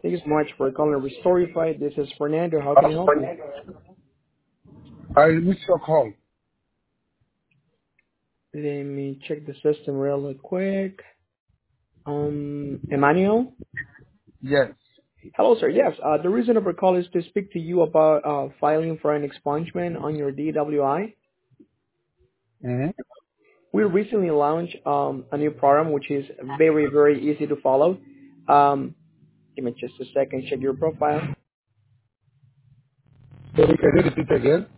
Thank you so much for calling Restorify. This is Fernando. How can I help you? I missed your call. Let me check the system really quick. Emmanuel? Yes. Hello, sir. Yes, the reason of our call is to speak to you about filing for an expungement on your DWI. Mm-hmm. We recently launched a new program which is very, very easy to follow. Give me just a second, check your profile. Sorry, can you repeat again?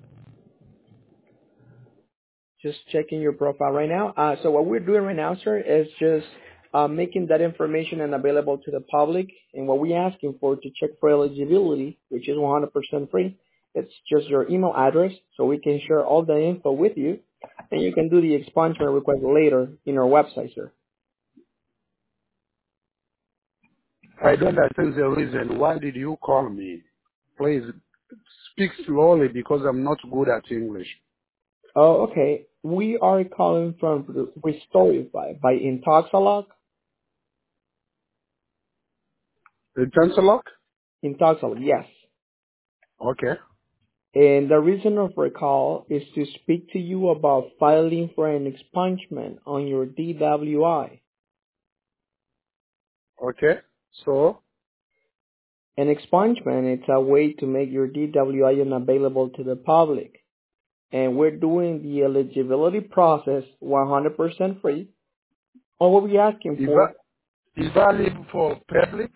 Just checking your profile right now. So what we're doing right now, sir, is just making that information and available to the public. And what we're asking for to check for eligibility, which is 100% free, it's just your email address, so we can share all the info with you, and you can do the expungement request later in our website, sir. I don't understand the reason. Why did you call me? Please speak slowly because I'm not good at English. Oh, okay. We are calling from Restorify by Intoxalock. The Chancellor? Intoxalock, yes. Okay. And the reason of our call is to speak to you about filing for an expungement on your DWI. Okay. So, An expungement is a way to make your DWI unavailable to the public. And we're doing the eligibility process 100% free. All we'll be asking for, is valid for public?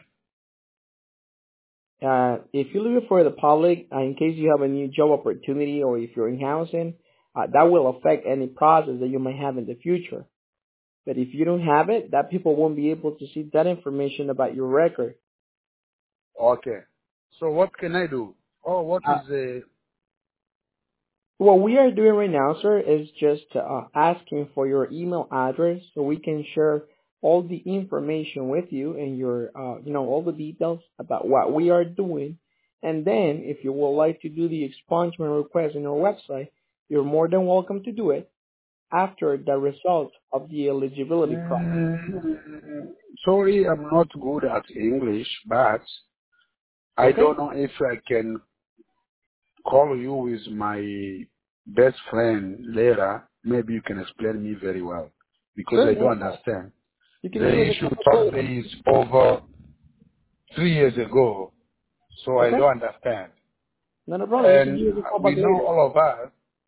if you leave it for the public, in case you have a new job opportunity or if you're in housing, that will affect any process that you might have in the future. But if you don't have it, that people won't be able to see that information about your record. Okay. So what can I do? Oh, what Uh, is the... what we are doing right now, sir, is just asking for your email address so we can share all the information with you and your, all the details about what we are doing. And then, if you would like to do the expungement request on our website, you're more than welcome to do it after the result of the eligibility process. Sorry, I'm not good at English, but I Okay? don't know if I can call you with my best friend later. Maybe you can explain me very well because Sure. I Yeah. don't understand. You can give The us a issue call. totally is over 3 years ago, so I Okay? don't understand. Not a problem. You can And give us a call we back know later. all of us,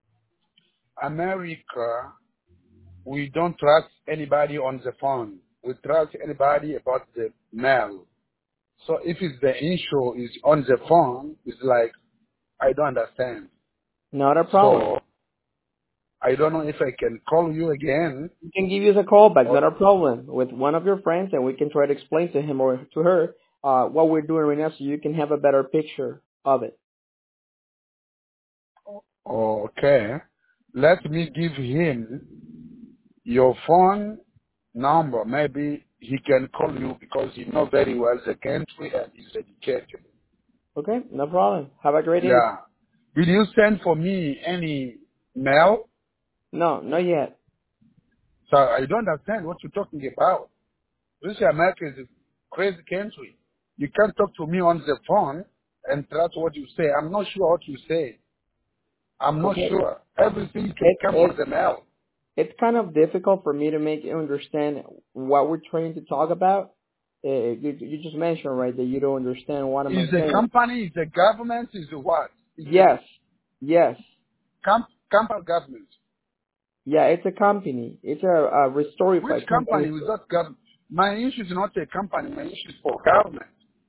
America, we don't trust anybody on the phone. We trust anybody about the mail. So if it's the issue is on the phone, it's like, I don't understand. Not a problem. So I don't know if I can call you again. You can give us a call back, Or, not a problem, with one of your friends, and we can try to explain to him or to her what we're doing right now so you can have a better picture of it. okay. Let me give him your phone number. Maybe he can call you because he knows very well the country and he's educated. Okay? No problem. Have a great day. Yeah. Will you send for me any mail? No, not yet. So I don't understand what you're talking about. This America is a crazy country. You can't talk to me on the phone and trust what you say. I'm not sure what you say. I'm not Okay? sure. Everything can It, come on it, the mail. it's kind of difficult for me to make you understand what we're trying to talk about. You just mentioned, right, that you don't understand what am I Is the saying. company, is the government, is the what? Is the Yes. Yes. company government? Yeah, it's a company. It's a Which Restorify company company. is that government? My issue is not a company. My issue is for government.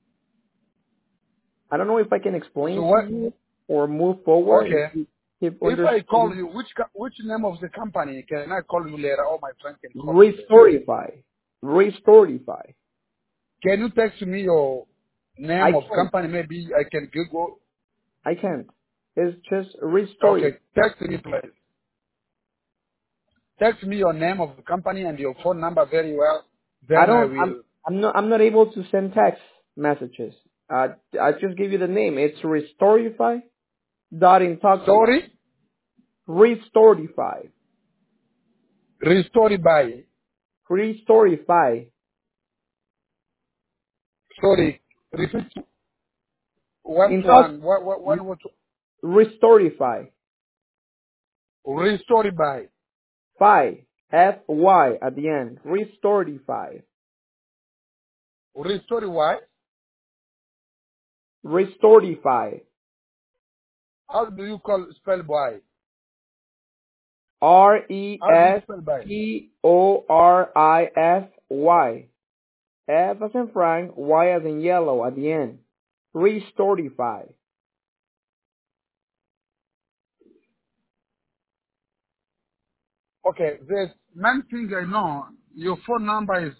I don't know if I can explain So it to what? you or move forward if Okay. you keep If I call understanding. you, which name of the company? Can I call you later or my friend can call you later? Restorify. Restorify. Can you text me your I name of can't. company? Maybe I can Google. I can't. It's just Restorify. Okay, text me please. Text me your name of the company and your phone number very well. I Then I don't. will. I'm not able to send text messages. I just give you the name. It's Restorify. Dot Intoxalot. Sorry? Restorify. Restore by. Restorify. Sorry. Repeat what In South, one. What Restorify. restore by. Fi. F-Y at the end. Restorify. Restore why? Restorify. How do you spell by? How do you spell by? Restorify. F as in Frank, Y as in yellow at the end. Restorify. Okay, the main thing I know, your phone number is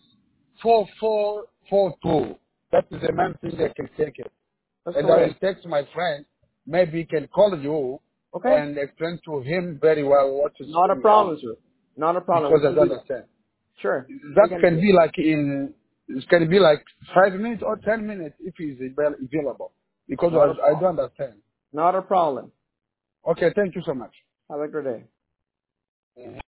4442. That is the main thing I can take it. That's And I will correct. text my friend. Maybe he can call you Okay? and explain to him very well what is Not a going on. problem, sir. Not a problem. Because We I can don't do that. understand. Sure. We That can do can it. be like it can be like 5 minutes or 10 minutes if he's available. Because Not a I problem. don't understand. Not a problem. Okay, thank you so much. Have a good day.